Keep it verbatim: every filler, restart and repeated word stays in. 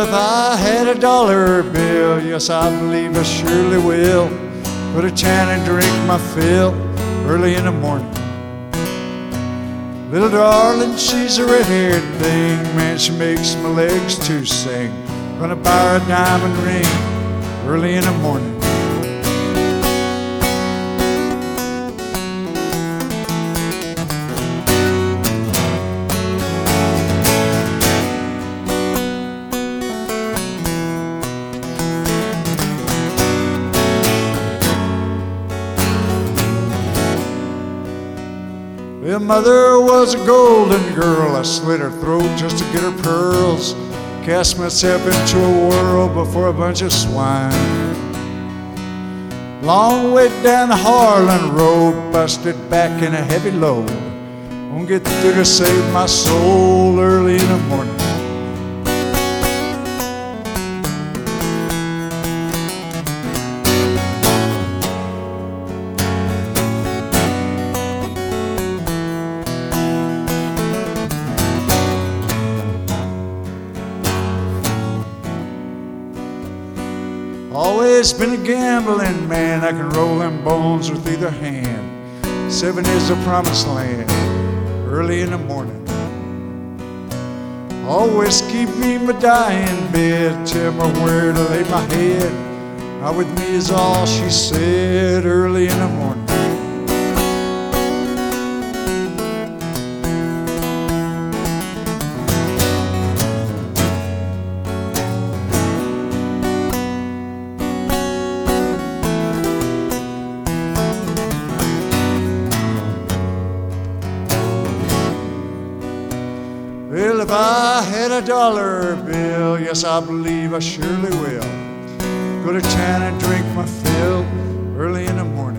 if I had a dollar bill, yes, I believe I surely will. Go to town and drink my fill early in the morning. Little darling, she's a red-haired thing, man, she makes my legs to sing. Gonna buy her a diamond ring early in the morning. Well, mother was a golden girl. I slit her throat just to get her pearls. Cast myself into a whirl before a bunch of swine. Long way down the Harlan Road, busted back in a heavy load. Won't get through to save my soul early in the morning. Always been a gambling man, I can roll them bones with either hand. Seven is the promised land, early in the morning. Always keep me in my dying bed, tell me where to lay my head. Not with me is all she said, early in the morning. Well, if I had a dollar bill, yes, I believe I surely will. Go to town and drink my fill early in the morning.